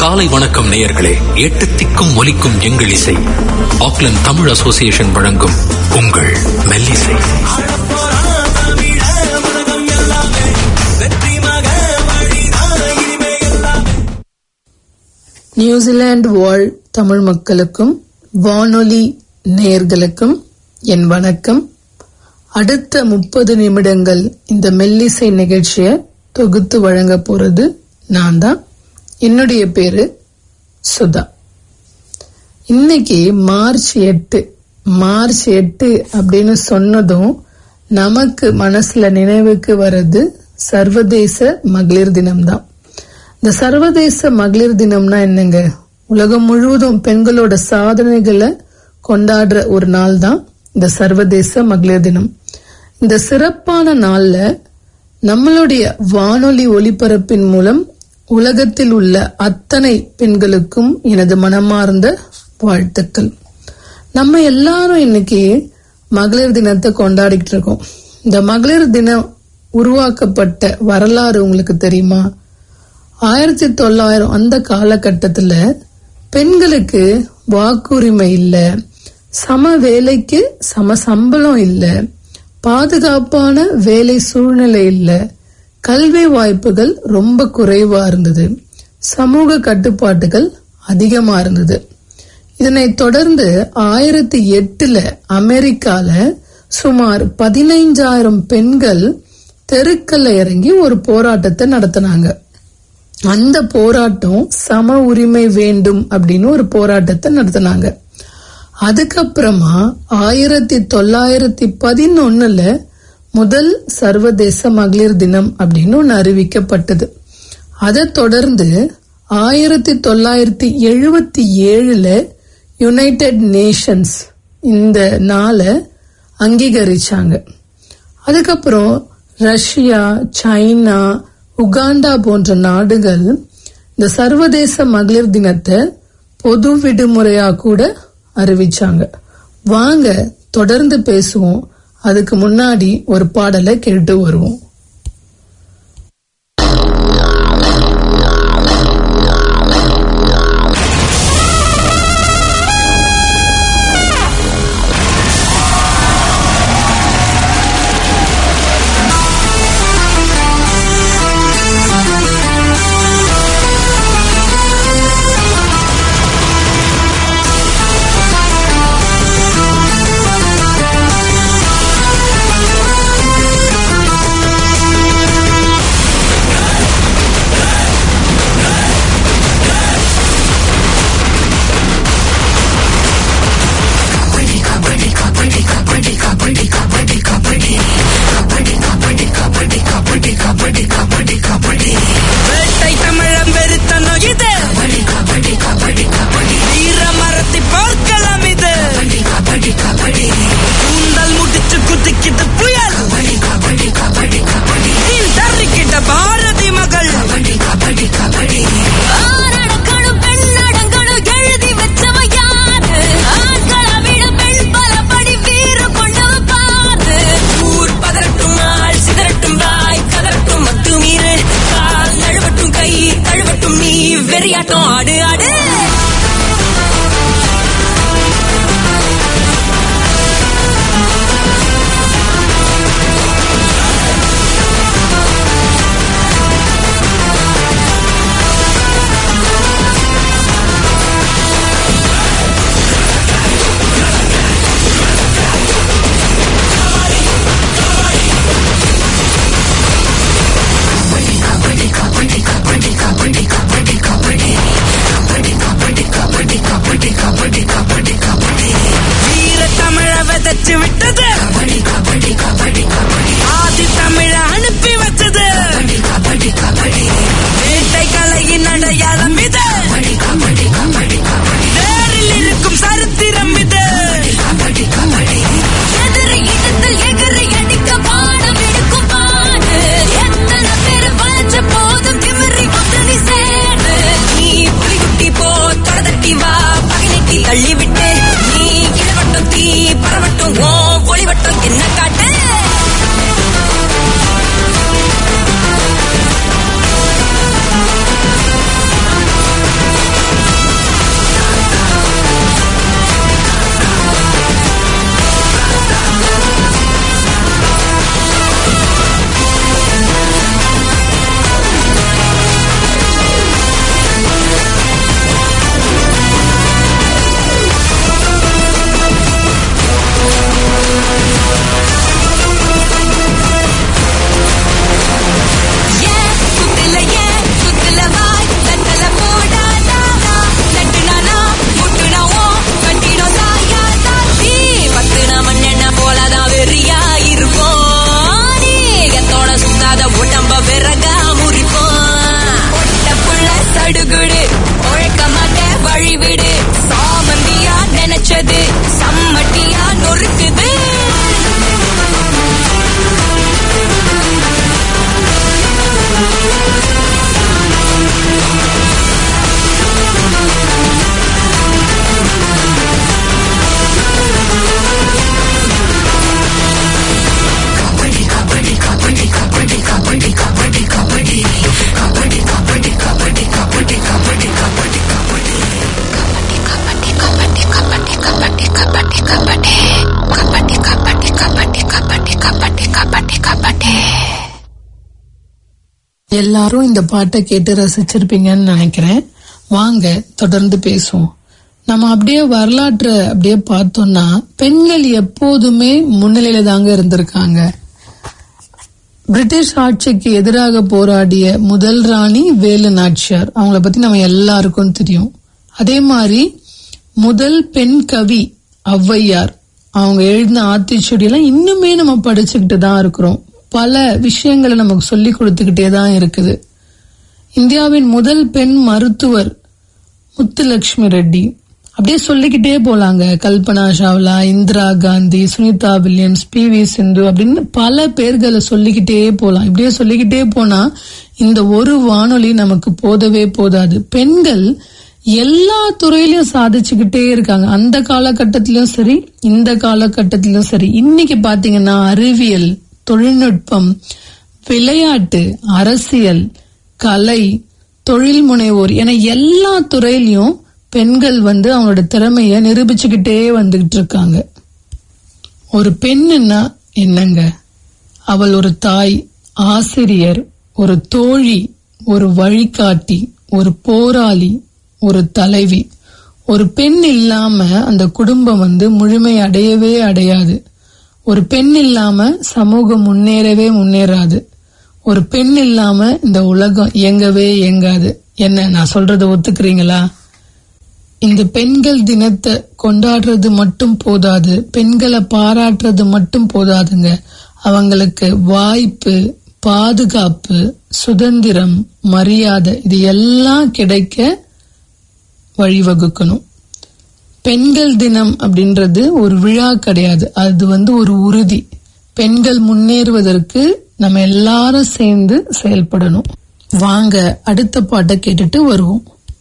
காலை வணக்கம் நேயர்களே. 8 திக்கும் ஒலிக்கும் எங்கள் இசை. ஆக்லாந்து தமிழ் அசோசியேஷன் வழங்கும் உங்கள் மெல்லிசை. நியூசிலாந்து வாழ் தமிழ் மக்களுக்கும் வானொலி நேயர்களுக்கும் என் வணக்கம். அடுத்த 30 நிமிடங்கள் இந்த மெல்லிசை நிகழ்ச்சியை தொகுத்து வழங்க போறது நான் தான். என்னுடைய பேரு சுதா. இன்னைக்கு மார்ச் 8 அப்படின்னு சொன்னதும் நமக்கு மனசுல நினைவுக்கு வர்றது சர்வதேச மகளிர் தினம்தான். இந்த சர்வதேச மகளிர் தினம்னா என்னங்க? உலகம் முழுவதும் பெண்களோட சாதனைகளை கொண்டாடுற ஒரு நாள் தான் இந்த சர்வதேச மகளிர் தினம். இந்த சிறப்பான நாள்ல நம்மளுடைய வானொலி ஒலிபரப்பின் மூலம் உலகத்தில் உள்ள அத்தனை பெண்களுக்கும் எனது மனமார்ந்த வாழ்த்துக்கள். நம்ம எல்லாரும் இன்னைக்கு மகளிர் தினத்தை கொண்டாடிட்டு இருக்கோம். இந்த மகளிர் தினம் உருவாக்கப்பட்ட வரலாறு உங்களுக்கு தெரியுமா? 1900 அந்த காலகட்டத்துல பெண்களுக்கு வாக்குரிமை இல்ல, சம வேலைக்கு சம சம்பளம் இல்ல, பாதுகாப்பான வேலை சூழ்நிலை இல்ல, கல்வி வாய்ப்புகள் ரொம்ப குறைவா இருந்தது, சமூக கட்டுப்பாட்டுகள் அதிகமா இருந்தது. இதனை தொடர்ந்து 2008 அமெரிக்கால சுமார் 15,000 பெண்கள் தெருக்கல்ல இறங்கி ஒரு போராட்டத்தை நடத்தினாங்க. அந்த போராட்டம் சம உரிமை வேண்டும் அப்படின்னு ஒரு போராட்டத்தை நடத்தினாங்க. அதுக்கப்புறமா 1911 முதல் சர்வதேச மகளிர் தினம் அப்படின்னு ஒன்னு அறிவிக்கப்பட்டது. அதை தொடர்ந்து 1977 யுனைடெட் நேஷன்ஸ் இந்த நாளை அங்கீகரிச்சாங்க. அதுக்கப்புறம் ரஷ்யா, சைனா, உகாண்டா போன்ற நாடுகள் இந்த சர்வதேச மகளிர் தினத்தை பொது விடுமுறையா கூட அறிவிச்சாங்க. வாங்க தொடர்ந்து பேசுவோம். அதுக்கு முன்னாடி ஒரு பாடலை கேட்டு வருவோம். எல்லாரும் இந்த பாட்டை கேட்டு ரசிச்சிருப்பீங்கன்னு நினைக்கிறேன். வாங்க தொடர்ந்து பேசுவோம். நம்ம அப்படியே வரலாற்றை அப்படியே பார்த்தோம்னா பெண்கள் எப்போதுமே முன்னிலையில தாங்க இருந்திருக்காங்க. பிரிட்டிஷ் ஆட்சிக்கு எதிராக போராடிய முதல் ராணி வேலு நாச்சியார், அவங்கள பத்தி நம்ம எல்லாருக்கும் தெரியும். அதே மாதிரி முதல் பெண் கவி ஔவையார், அவங்க எழுதின ஆத்திச்சூடி எல்லாம் இன்னுமே நம்ம படிச்சுக்கிட்டு தான் இருக்கிறோம். பல விஷயங்களை நமக்கு சொல்லி கொடுத்துக்கிட்டே தான் இருக்குது. இந்தியாவின் முதல் பெண் மருத்துவர் முத்துலட்சுமி ரெட்டி, அப்படியே சொல்லிக்கிட்டே போலாங்க. கல்பனா சாவ்லா, இந்திரா காந்தி, சுனிதா வில்லியம்ஸ், PV சிந்து அப்படின்னு பல பேர்களை சொல்லிக்கிட்டே போலாம். இப்படியே சொல்லிக்கிட்டே போனா இந்த ஒரு வானொலி நமக்கு போதவே போதாது. பெண்கள் எல்லா துறையிலும் சாதிச்சுக்கிட்டே இருக்காங்க. அந்த காலகட்டத்திலும் சரி, இந்த காலகட்டத்திலும் சரி. இன்னைக்கு பாத்தீங்கன்னா அறிவியல், தொழில்நுட்பம், விளையாட்டு, அரசியல், கலை, தொழில் முனைவோர் என எல்லா துறையிலையும் பெண்கள் அவங்களோட திறமைய நிரூபிச்சுக்கிட்டே வந்துகிட்டு இருக்காங்க. ஒரு பெண்ணுன்னா என்னங்க, அவள் ஒரு தாய், ஆசிரியர், ஒரு தோழி, ஒரு வழிகாட்டி, ஒரு போராளி, ஒரு தலைவி. ஒரு பெண் இல்லாம அந்த குடும்பம் முழுமை அடையவே அடையாது. ஒரு பெண் இல்லாம சமூகம் முன்னேறாது. ஒரு பெண் இல்லாம இந்த உலகம் இயங்கவே இயங்காது. என்ன நான் சொல்றத ஒத்துக்கிறீங்களா? இந்த பெண்கள் தினத்தை கொண்டாடுறது மட்டும் போதாது, பெண்களை பாராட்டுறது மட்டும் போதாதுங்க. அவங்களுக்கு வாய்ப்பு, பாதுகாப்பு, சுதந்திரம், மரியாதை இது எல்லாம் கிடைக்க வழிவகுக்கணும். பெண்கள் தினம் அப்படின்றது ஒரு விழா கிடையாது, அது ஒரு உறுதி. பெண்கள் முன்னேறுவதற்கு நம்ம எல்லாரும் சேர்ந்து செயல்படணும். வாங்க அடுத்த பாட்டை கேட்டுட்டு வருவோம்.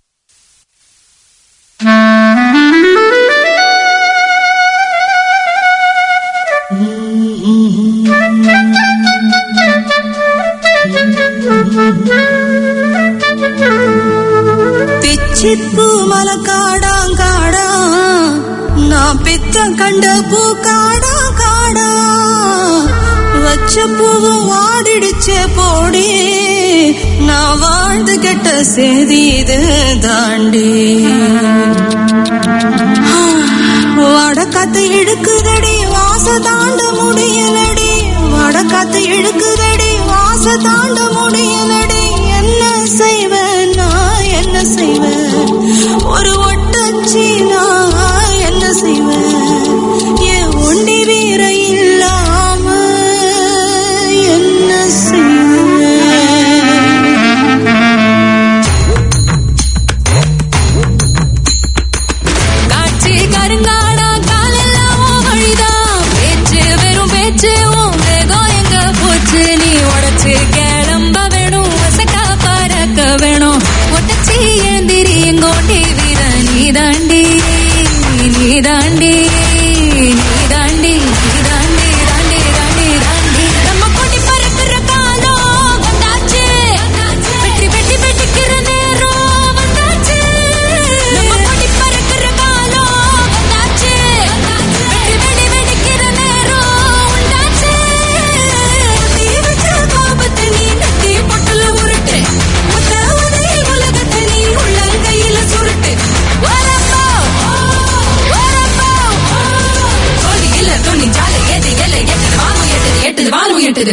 பிச்சிப்பூ மலக்காடாங்காடா, நான் பித்த கண்ட பூ காடா காடா, வச்ச பூவும் வாடிடுச்சே போடி, நான் வாழ்ந்து கெட்ட செய்தி இது தாண்டி. வடக்காத்து இழுக்குதடி வாச தாண்ட முடியலடி, வடக்காத்து இழுக்குதடி வாச தாண்ட முடியலடி. என்ன செய்வேன் நான், என்ன செய்வேன், ஒரு ஒட்டச்சி நான் என்ன செய்வேன், என் ஒண்டி வீர இல்லாம என்ன செய்வேன். காட்சி கருங்காடா காலெல்லாம் வழிதான், பேச்சு வெறும் பேச்சு, உன் வேகம் எங்க போச்சு, நீ உடச்சு கிளம்ப வேணும், வசக்கா பறக்க வேணும், ஒட்டச்சி ஏந்திரி எங்கோட்டி வீர நீதாண்டி நீதாண்டி நீதாண்டி நீதாண்டி தாண்டி தாண்டி தாண்டி. நம்ம கொடி பறக்கிற காலம் வந்தாச்சு, வெட்டி வெட்டி வெட்டிக்கிற நேரம் வந்தாச்சு. நம்ம கொடி பறக்கிற காலம் வந்தாச்சு, வெட்டி வெட்டி வெட்டிக்கிற நேரம் உண்டாச்சு. தீ வச்ச கோபத்தை நீ நெத்தி பொட்டுல உருட்டு, முத்த உதயில் உலகத்தை நீ உள்ளங்கையில சுருட்டு. வரப்போ வரப்போ கொடி இல்ல துணி ஜாலை எது எல்லை எட்டுது வானம் எட்டுது எட்டுது வானம் எட்டுது.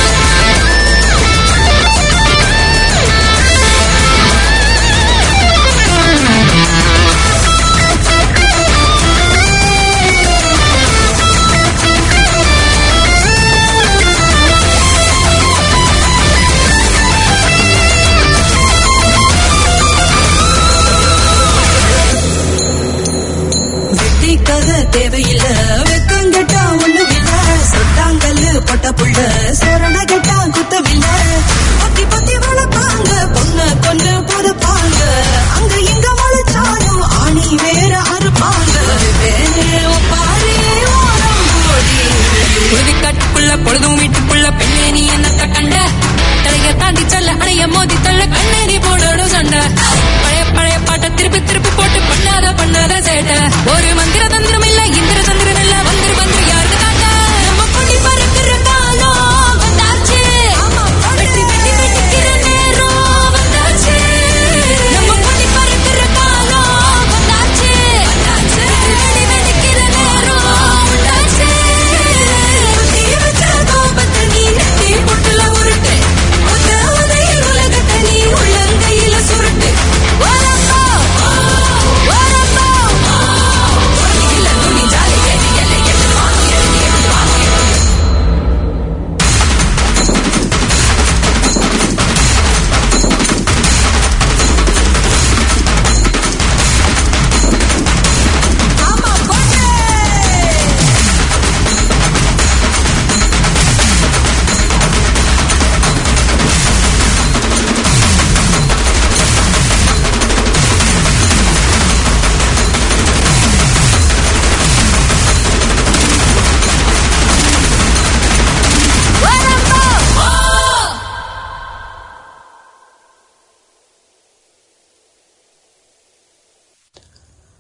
வெட்டி கதை தேவையில்ல, வெக்கங்கட்டா ஒண்ணு இல்ல, சொட்டாங்கல்லு பொட்ட புள்ள சரண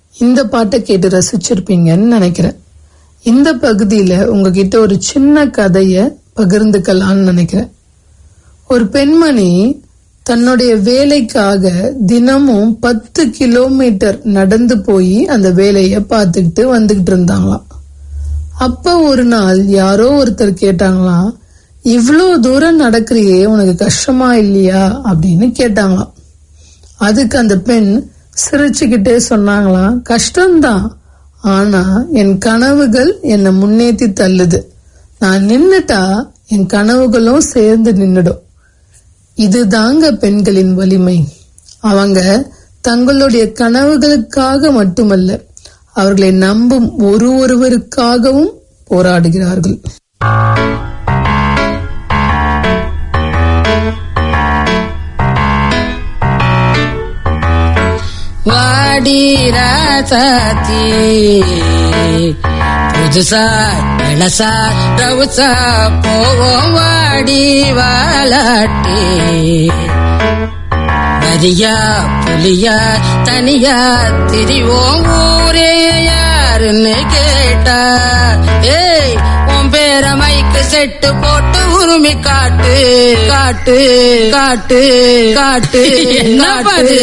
இந்த பாட்டை கேட்டு ரசிச்சிருப்பீங்கன்னு நினைக்கிறேன். இந்த பகுதியில உங்ககிட்ட ஒரு சின்ன கதைய பகிர்ந்துக்கலாம்னு நினைக்கிறேன். ஒரு பெண்மணி தன்னுடைய வேலைக்காக தினமும் 10 கிலோமீட்டர் நடந்து போய் அந்த வேலைய பார்த்துக்கிட்டு வந்துகிட்டு இருந்தாங்களாம். அப்ப ஒரு நாள் யாரோ ஒருத்தர் கேட்டாங்களாம், இவ்வளோ தூரம் நடக்கிறியே உனக்கு கஷ்டமா இல்லையா அப்படின்னு கேட்டாங்களாம். அதுக்கு அந்த பெண் சிரிச்சுக்கிட்டே சொன்னாங்களாம், கஷ்டம்தான், ஆனா என் கனவுகள் என்னை முன்னேற்றி தள்ளுது. நான் நின்னுட்டா என் கனவுகளும் சேர்ந்து நின்னுடும். இதுதாங்க பெண்களின் வலிமை. அவங்க தங்களுடைய கனவுகளுக்காக மட்டுமல்ல, அவர்களை நம்பும் ஒருவருக்காகவும் போராடுகிறார்கள். வாடி ராசாத்தி புதுசா இளசா ரவுசா போவோம் வாடி வாலாட்டி. வரியா புலியா தனியா திரிவோம் ஊரே யாருன்னு கேட்டா, ஏய் உன் பேர மைக்கு செட்டு போட்டு உரிமை காட்டு காட்டு காட்டு காட்டு. என்ன பாரு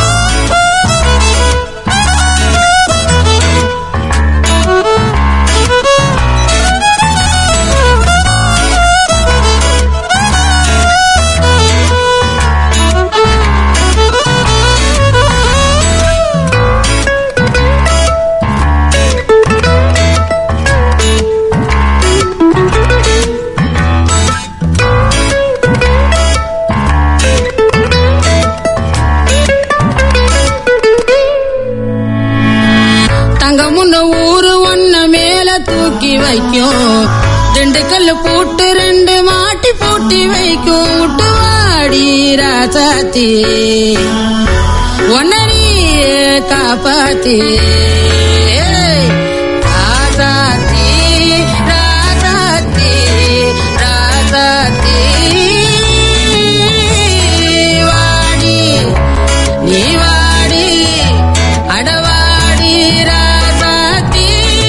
வைக்கும். 2 கல்லு போட்டு 2 மாட்டி பூட்டி வைக்கும். விட்டு வாடி ராசாத்தி ஒன்னரி காப்பாத்தி. ராசாத்தி ராசாத்தி ராசாத்தி வாடி நீ வாடி அடவாடி ராசாத்தி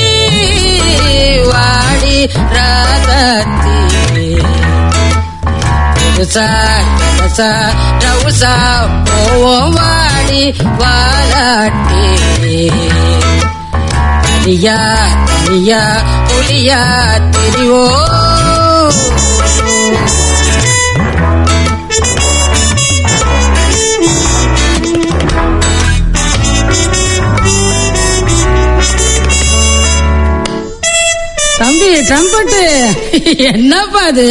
வாடி ராசாத்தி. ரவுசா ரவுசா போவோம் வாடி வாலாட்டி. தனியா தனியா புலியா திரிவோ. தம்பி ட்ரம்பட்டு என்னப்பா அது?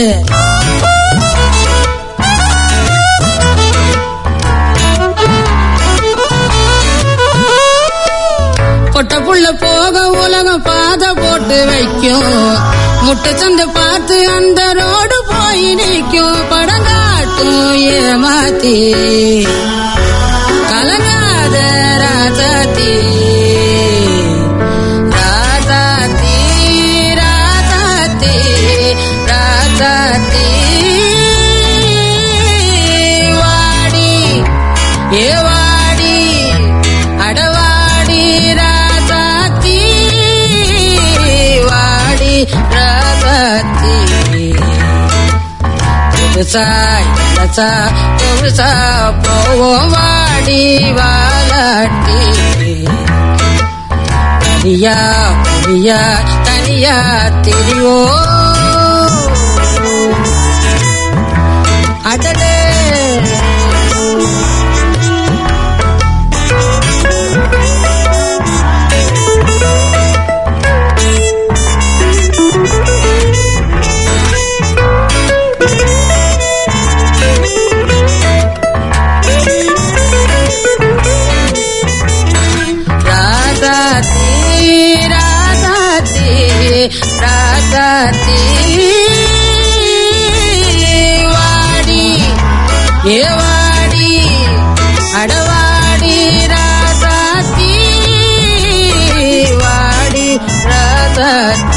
பொட்ட புள்ள போக உலகம் பாதை போட்டு வைக்கும். முட்டை சந்தை பார்த்து அந்த ரோடு போய் நிற்கும். படங்காட்டும் ஏமாத்தி கலங்காத ராசாத்தி. ராசாத்தி ராசாத்தி ராசாத்தி வாடி ஏ வாடி அடவாடி ராசாத்தி வாடி ராசாத்தி. புதுசா இளசா புதுசா போவோம் வாடி வாலாட்டி. தனியா புலியா தனியா திரியோ. அடடே ராசாத்தி வாடி ஏ வாடி அடவாடி ராசாத்தி வாடி ராசாத்தி.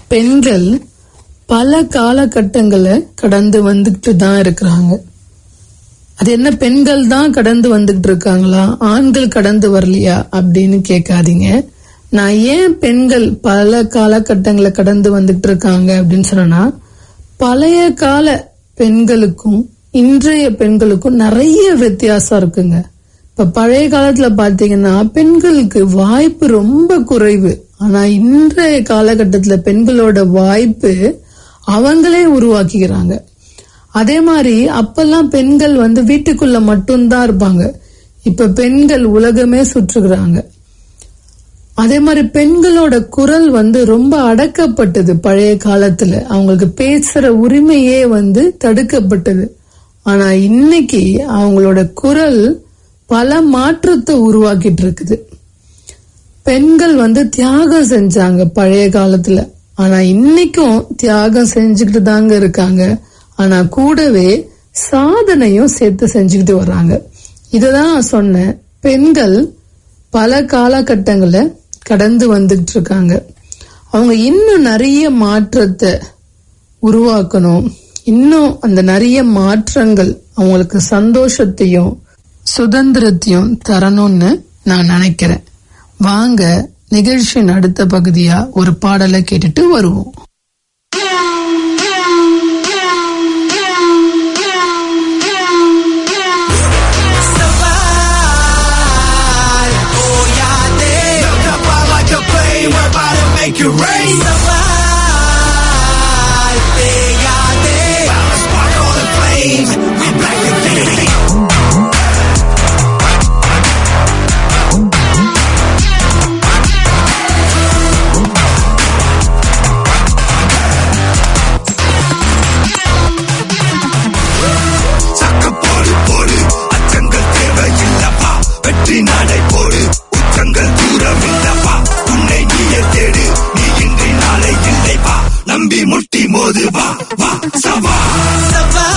பெண்கள் பல காலகட்டங்களை கடந்து வந்துட்டு தான் இருக்கிறாங்க. அது என்ன பெண்கள் தான் கடந்து வந்துட்டு இருக்காங்களா, ஆண்கள் கடந்து வரலையா அப்படின்னு கேட்காதீங்க. நான் ஏன் பெண்கள் பல காலகட்டங்களை கடந்து வந்துட்டு இருக்காங்க அப்படின்னு சொன்னா, பழைய கால பெண்களுக்கும் இன்றைய பெண்களுக்கும் நிறைய வித்தியாசம் இருக்குங்க. இப்ப பழைய காலத்துல பாத்தீங்கன்னா பெண்களுக்கு வாய்ப்பு ரொம்ப குறைவு. ஆனா இன்றைய காலகட்டத்துல பெண்களோட வாய்ப்பு அவங்களே உருவாக்கிக்கிறாங்க. அதே மாதிரி அப்பெல்லாம் பெண்கள் வீட்டுக்குள்ள மட்டும்தான் இருப்பாங்க. இப்ப பெண்கள் உலகமே சுற்றுகிறாங்க. அதே மாதிரி பெண்களோட குரல் ரொம்ப அடக்கப்பட்டது. பழைய காலத்துல அவங்களுக்கு பேசுற உரிமையே தடுக்கப்பட்டது. ஆனா இன்னைக்கு அவங்களோட குரல் பல மாற்றத்தை உருவாக்கிட்டு இருக்குது. பெண்கள் தியாகம் செஞ்சாங்க பழைய காலத்துல. ஆனா இன்னைக்கும் தியாகம் செஞ்சுக்கிட்டு தாங்க இருக்காங்க. ஆனா கூடவே சாதனையும் சேர்த்து செஞ்சுக்கிட்டு வர்றாங்க. இததான் சொன்னேன், பெண்கள் பல காலகட்டங்களை கடந்து வந்துட்டு இருக்காங்க. அவங்க இன்னும் நிறைய மாற்றத்தை உருவாக்கணும். இன்னும் அந்த நிறைய மாற்றங்கள் அவங்களுக்கு சந்தோஷத்தையும் சுதந்திரத்தையும் தரணும்னு நான் நினைக்கிறேன். வாங்க நிகழ்ச்சியின் அடுத்த பகுதியா ஒரு பாடலை கேட்டுட்டு வருவோம். Make it rain. Survive, they spark all the flames. We back again. Saka podu, achangal theva illappa. Vetti nadai podu, uchangal dooram illappa. Unnai niye thedu, nee indri naalai illai va. Nambi mutti modu va, va, saval.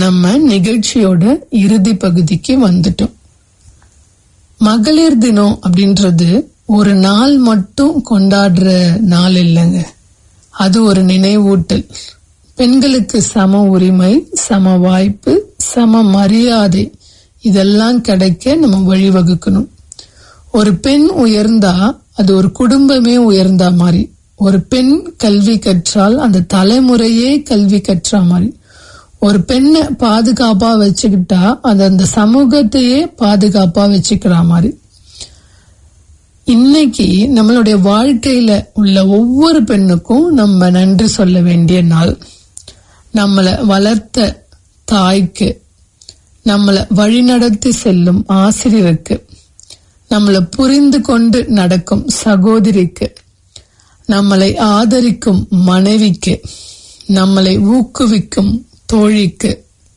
நம்ம நிகழ்ச்சியோட இறுதி பகுதிக்கு வந்துட்டோம். மகளிர் தினம் அப்படின்றது ஒரு நாள் மட்டும் கொண்டாடுற நாள் இல்லைங்க. அது ஒரு நினைவூட்டல். பெண்களுக்கு சம உரிமை, சம வாய்ப்பு, சம மரியாதை இதெல்லாம் கிடைக்க நம்ம வழிவகுக்கணும். ஒரு பெண் உயர்ந்தா அது ஒரு குடும்பமே உயர்ந்தா மாதிரி. ஒரு பெண் கல்வி கற்றால் அந்த தலைமுறையே கல்வி கற்றா மாதிரி. ஒரு பெண்ணை பாதுகாப்பா வச்சுக்கிட்டா அது அந்த சமூகத்தையே பாதுகாப்பா வச்சுக்கிற மாதிரி. இன்னைக்கு நம்மளுடைய வாழ்க்கையில உள்ள ஒவ்வொரு பெண்ணுக்கும் நம்ம நன்றி சொல்ல வேண்டிய நாள். நம்மளை வளர்த்த தாய்க்கு, நம்மளை வழிநடத்தி செல்லும் ஆசிரியருக்கு, நம்மளை புரிந்து கொண்டு நடக்கும் சகோதரிக்கு, நம்மளை ஆதரிக்கும் மனைவிக்கு, நம்மளை ஊக்குவிக்கும் தோழிக்கு,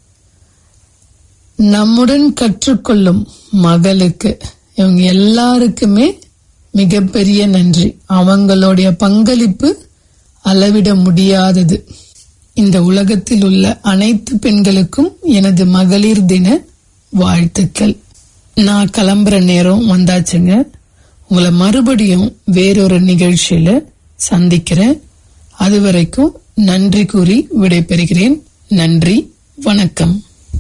நம்முடன் கற்றுக்கொள்ளும் மகளுக்கு, இவங்க எல்லாருக்குமே மிகப்பெரிய நன்றி. அவங்களுடைய பங்களிப்பு அளவிட முடியாதது. இந்த உலகத்தில் உள்ள அனைத்து பெண்களுக்கும் எனது மகளிர் தின வாழ்த்துக்கள். நான் கிளம்புற நேரம் வந்தாச்சுங்க. உங்களை மறுபடியும் வேறொரு நிகழ்ச்சியில சந்திக்கிறேன். அது வரைக்கும் நன்றி கூறி விடைபெறுகிறேன். நன்றி, வணக்கம்.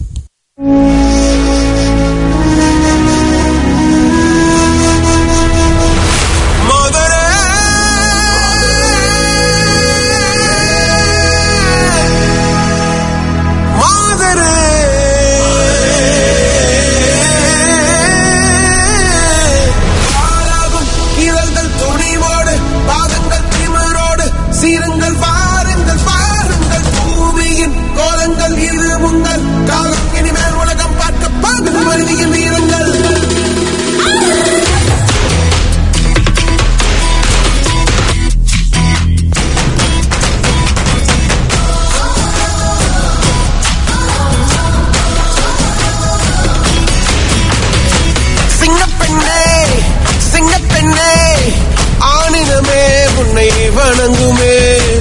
வணங்குமே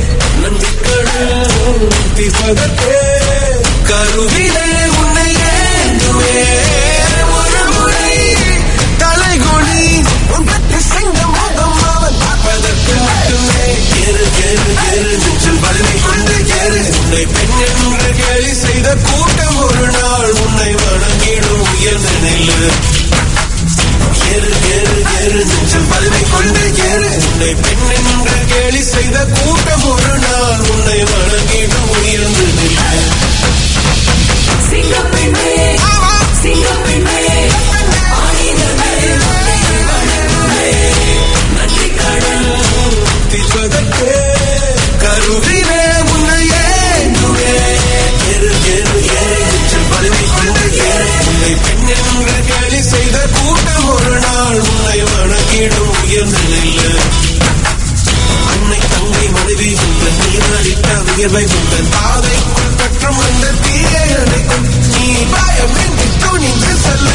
கருவிலே உன்னை ஏந்துமே ஒரு முறை தலைகுனி உன் பற்றி செங்க முகம் அவன் பார்ப்பதற்கு மட்டுமே ஏறு ஏறு ஏறு நெஞ்சில் வலிமை கொண்டு ஏறு உன்னை பெண் என்று கேலி செய்த கூட்டம் ஒரு நாள் உன்னை வணங்கிடும் உயர்ந்த நெல்லு ஏறு ஏறு ஏறு நெஞ்சில் வலிமை கொண்டு ஏறு உன்னை பெண் என்று கேலி செய்த கூட்டம் ஒரு நாள் உன்னை வணங்கிடும் உயர்ந்து நின்று சிங்கப்பெண்ணே சிங்கப்பெண்ணே ஆயுதமே வணங்குமே நன்றி கடன் திப்பதற்கே கருவிலே உன்னை ஏந்துமே ஏறு ஏறு ஏறு நெஞ்சில் வலிமை கொண்டு ஏறு உன்னை பெண் என்று கேலி செய்த கூட்டம் ஒரு நாள் உன்னை வணங்கிடும் உயர்ந்த நின்று அன்னை தங்கை மனைவி உங்கள் நீரடித்த வியர்வை உங்கள் பாதைக்குள் பற்றும் அந்த தீயை அடைக்கும் நீ பயமின்றி துணிந்து செல்ல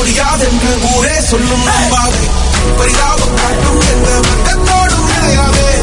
முடியாதென்று ஊரே சொல்லும் நம்பாதே பரிதாபம் காட்டும் எந்த மக்களோடும் நிலையாதே